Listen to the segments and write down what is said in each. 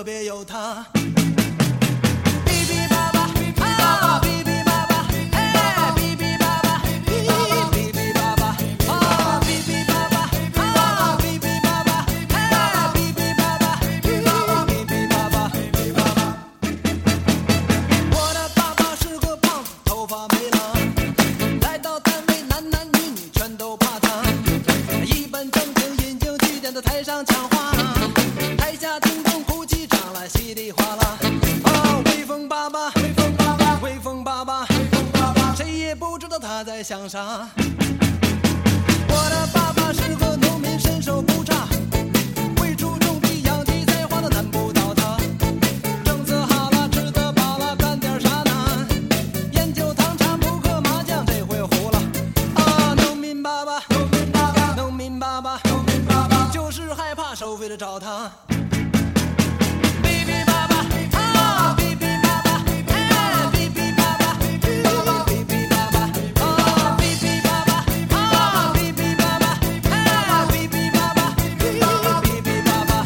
特别有他。比比爸爸，啊，比比爸爸，哎，比比爸爸，比比爸爸，啊，比比爸爸，啊，比比爸爸，哎，比比爸爸，比比爸爸，比比爸爸。我的爸爸是个胖子，头发没了，来到单位男男女女全都怕他，一本正经引经据典的台上讲话，台下听众哭泣涨来稀里哗啦。啊，威风爸爸，威风爸爸，威风爸爸，威风爸爸，谁也不知道他在想啥。我的爸爸是个农民，身手不差，会锄种地养鸡栽花的难不倒他。政策好了，吃得饱了，干点啥呢？烟酒糖茶扑克麻将这回胡了。啊，农民爸爸，农民爸爸，农民爸爸，农民爸爸，就是害怕收费的找他。比比爸爸，啊，比比爸爸，哎，比比爸爸，比比爸爸，啊，比比爸爸，啊，比比爸爸，哎，比比爸爸，比比爸爸，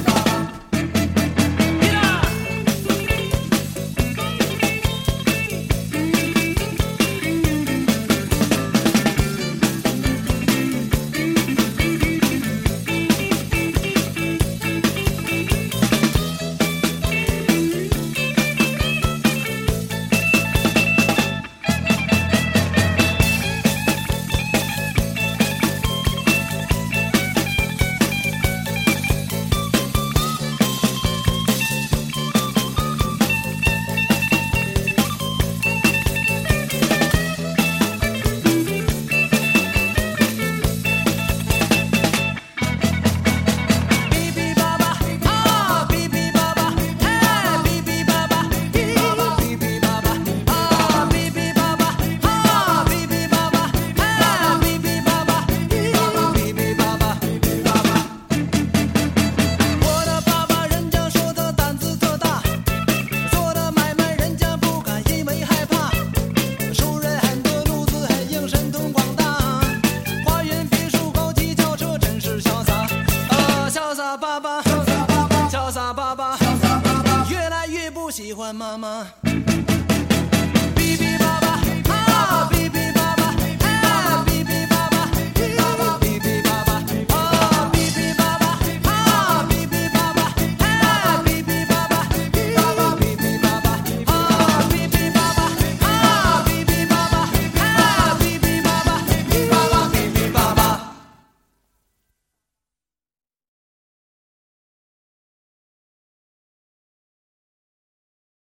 比比爸爸，啊，比比爸爸，哎，比比爸爸，比比爸爸，啊，比比爸爸，啊，比比爸爸，哎，比比爸爸，比比爸爸，比比爸爸。我的爸爸人家说他胆子特大，做的买卖人家不敢，因为害怕。熟人很多，路子很硬，神通广大，花园别墅高级轿车真是潇洒。啊，潇洒爸爸，潇洒爸爸，潇洒爸爸，潇洒爸爸，越来越不喜欢妈妈。